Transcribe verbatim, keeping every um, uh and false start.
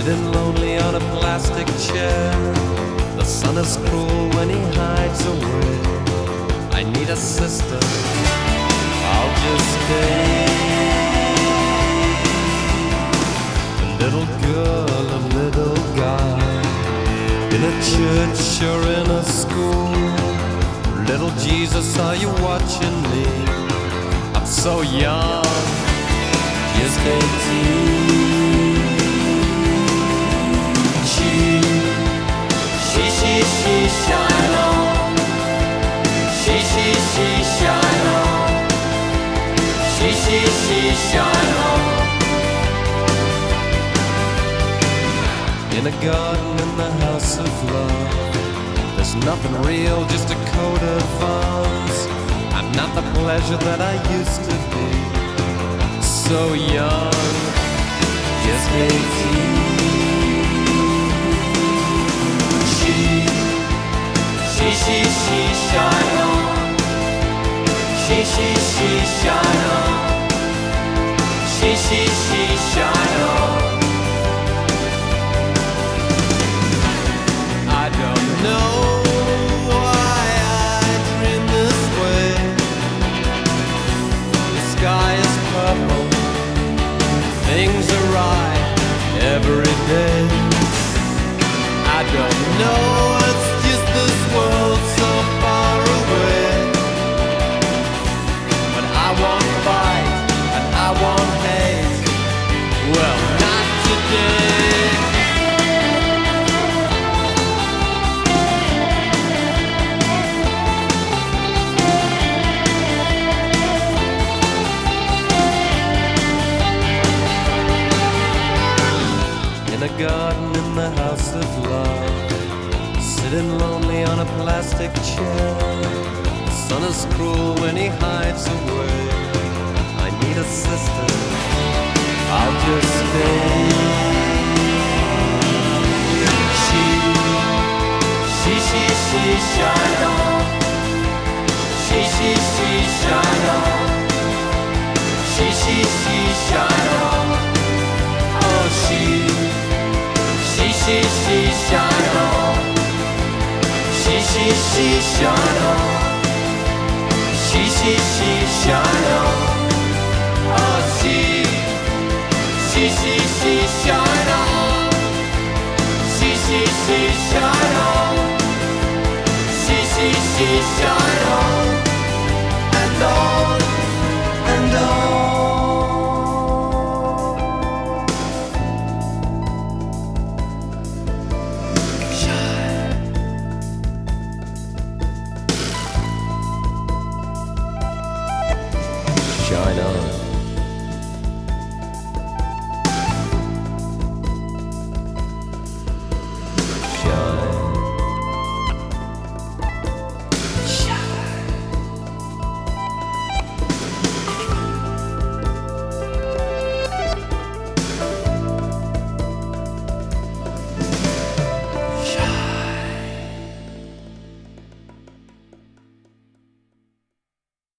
sitting lonely on a plastic chair. The sun is cruel when he hides away. I need a sister, I'll just stay. A little girl, a little guy, in a church or in a school. Little Jesus, are you watching me? I'm so young, just eighteen. She, she, she, she, shine on. She, she, she, shine on. She, she, she, shine on. In a garden in the house of love, there's nothing real, just a coat of arms. I'm not the pleasure that I used to be. So young, just eighteen. She, she, she, she, shine on. She, she, she, shine on. She, she, she, shine on. I don't know why I dream this way. The sky is purple, things are right every day. I don't know, it's just this world so far away. But I won't fight and I won't hate. Well, not today. In a garden in the house of love, sitting lonely on a plastic chair. The sun is cruel when he hides away. I need a sister, I'll just stay. She, she, she, she, shine on. She, she, she, shine on. She, she, she, shine on. Oh, she, she, she, she, shine on. She, she, she, shine on. She, she, she, shine on. Oh, she, she, she, she, shine on. She, she, she, shine on. She, she, she, shine on. And on, and on. Shine on.